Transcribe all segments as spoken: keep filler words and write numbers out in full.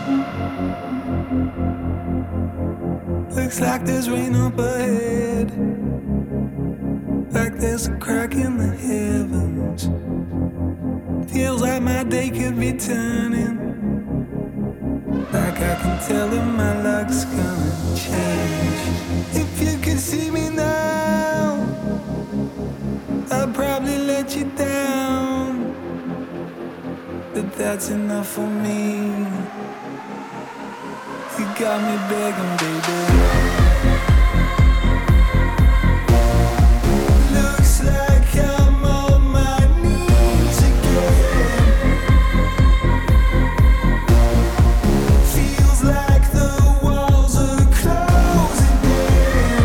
Looks like there's rain up ahead, like there's a crack in the heavens. Feels like my day could be turning, like I can tell that my luck's gonna change. If you could see me now, I'd probably let you down, but that's enough for me. You got me begging, baby. Looks like I'm on my knees again. Feels like the walls are closing in.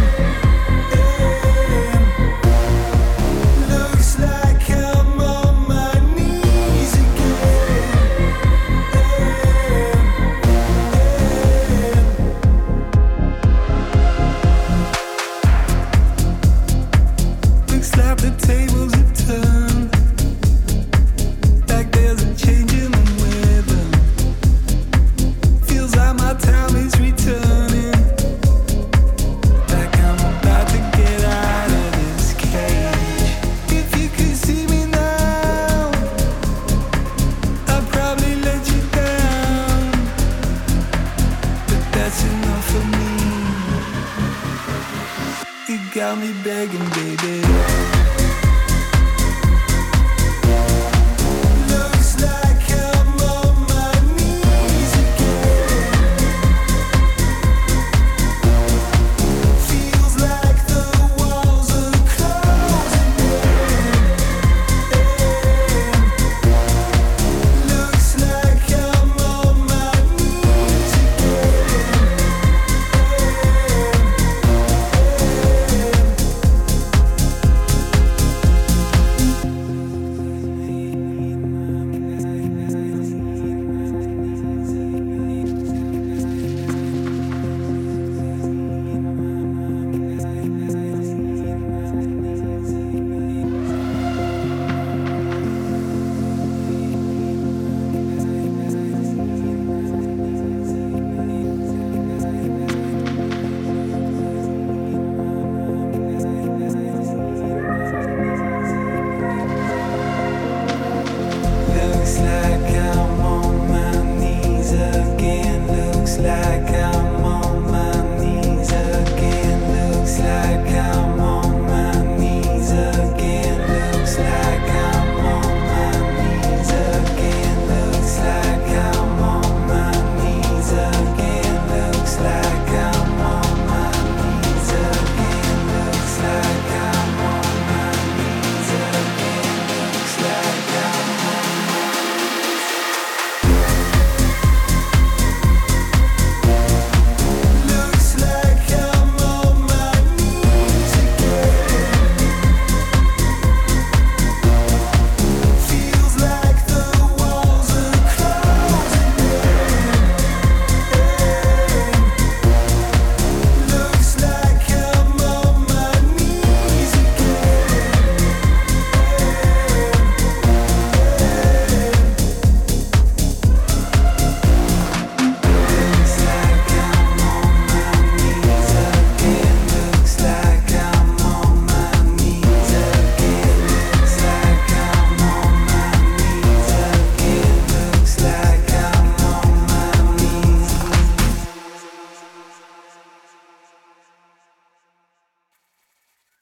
Looks like I'm on my knees again. Looks like the tables have turned, like there's a change in the weather. Feels like my time is returning, like I'm about to get out of this cage. If you could see me now, I'd probably let you down, but that's enough for me. You got me begging, baby.